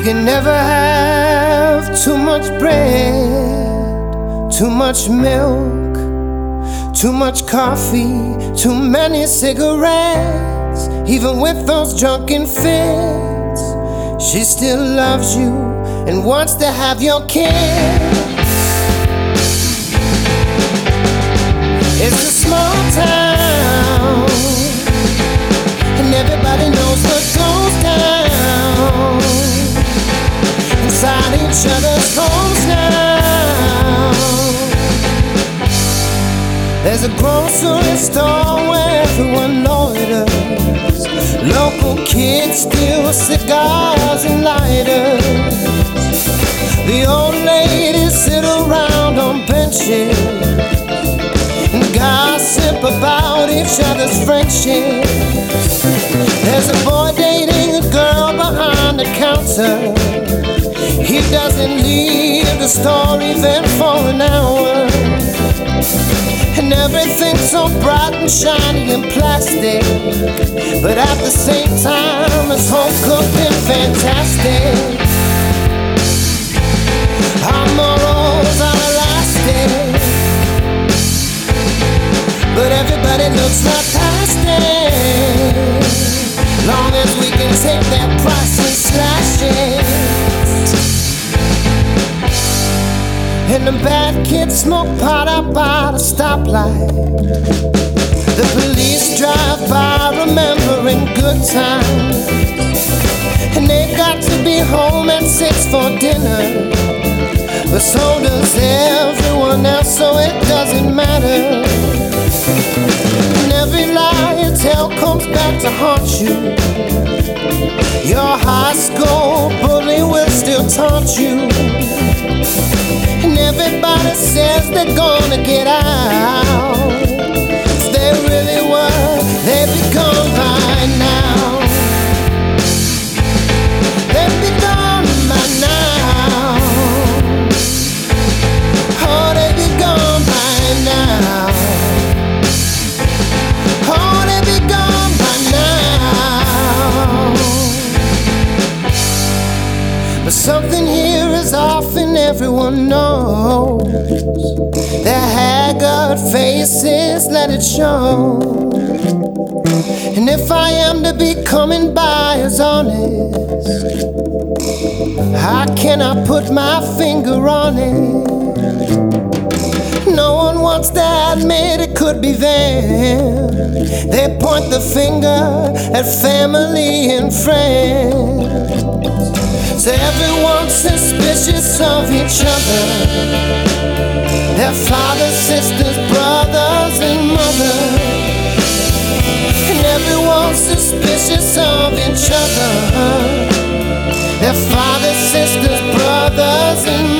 can never have too much bread, too much milk, too much coffee, too many cigarettes. Even with those drunken fits, she still loves you and wants to have your kids. It's a small town, and everybody knows what goes down inside each other's homes now. There's a grocery store where everyone loiters. Local kids steal cigars and lighters. The old ladies sit around on benches and gossip about each other's friendship. There's a boy dating a girl behind the counter. He doesn't leave the store even for an hour. And everything's so bright and shiny and plastic, but at the same time it's home cooked and fantastic. Our morals are elastic, but everybody looks like plastic. Long as we can take that price and slash it. And the bad kids smoke pot out by the stoplight. The police drive by remembering good times, and they got to be home at 6 for dinner. But so does everyone else, so it doesn't matter. And every lie you tell comes back to haunt you. Your high school bully will still taunt you. And everybody says they're gonna get out. If they really were, they'd be gone by now. They'd be gone by now. Oh, they'd be gone by now. Oh, they'd be gone by now. But something here is off and everyone knows. Their haggard faces let it show. And if I am to be coming by as honest, how can I put my finger on it? No one wants to admit it could be them. They point the finger at family and friends. So everyone's suspicious of each other. Their fathers, sisters, brothers, and mothers. And everyone's suspicious of each other. Their fathers, sisters, brothers, and